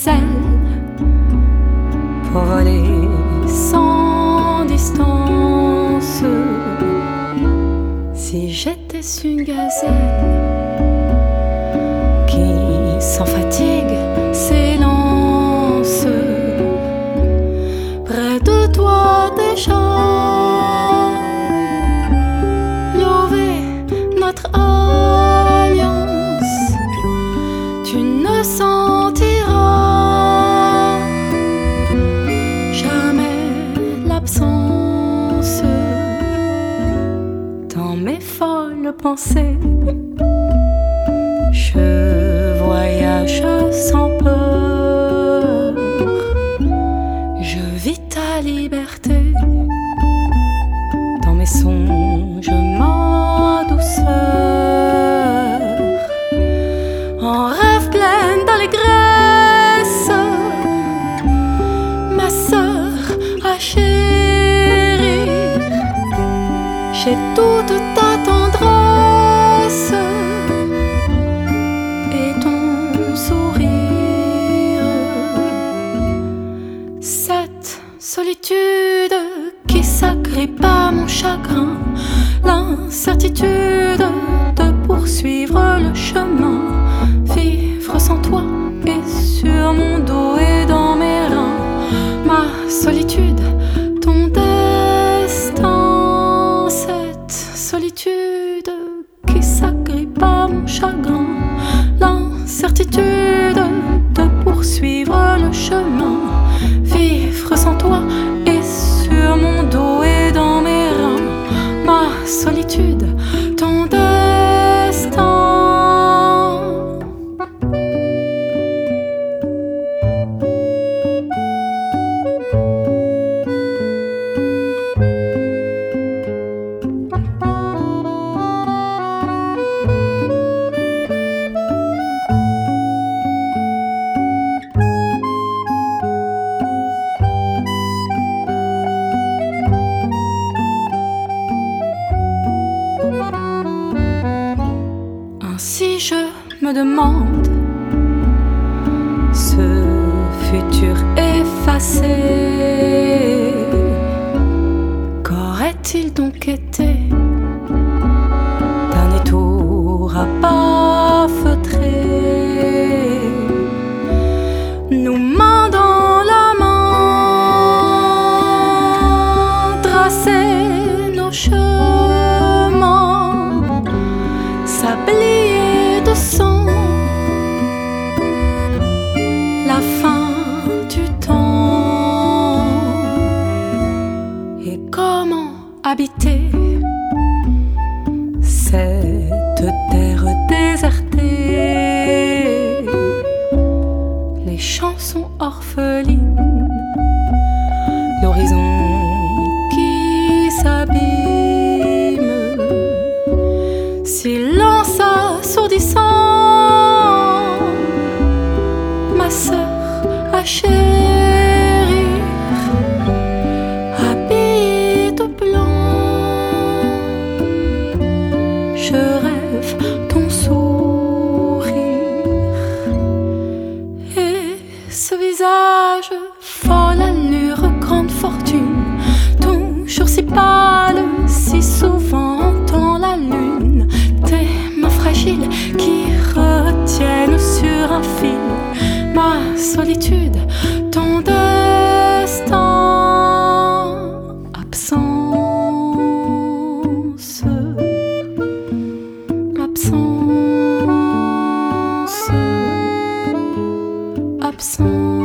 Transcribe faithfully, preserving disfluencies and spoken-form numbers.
ailes pour voler sans distance. Si j'étais une gazelle qui sans fatigue s'élance près de toi déjà, louer notre alliance, tu ne sentiras jamais l'absence dans mes folles pensées. Je voyage sans peur, je vis ta liberté dans mes songes, ma douceur, en rêve pleine d'allégresse, ma sœur à chérir. J'ai toute ta tendresse et ton sourire. Cette solitude qui s'agrippe à mon chagrin, l'incertitude de poursuivre le chemin, vivre sans toi et sur mon dos et dans mes reins. Ma solitude, ton destin, cette solitude qui s'agrippe à mon chagrin, l'incertitude de poursuivre le chemin, vivre sans toi et sur mon dos et dans mes reins. Ma solitude, ton destin. Ainsi je me demande ce futur effacé, qu'aurait-il donc été? Dernier tour à pas feutrer, nous main dans la main, tracer nos chemins, sablier de sang, la fin du temps. Et comment habiter cette terre désertée? Les chansons orphelines, l'horizon qui s'abîme, silence assourdissant, ma sœur à chérir, habillée de blanc, je rêve ton sourire et ce visage, folle allure, grande fortune, toujours si pâle, si souvent dans la lune, tes mains fragiles qui retiennent sur un fil ma solitude, ton destin. Absence, absence, absence.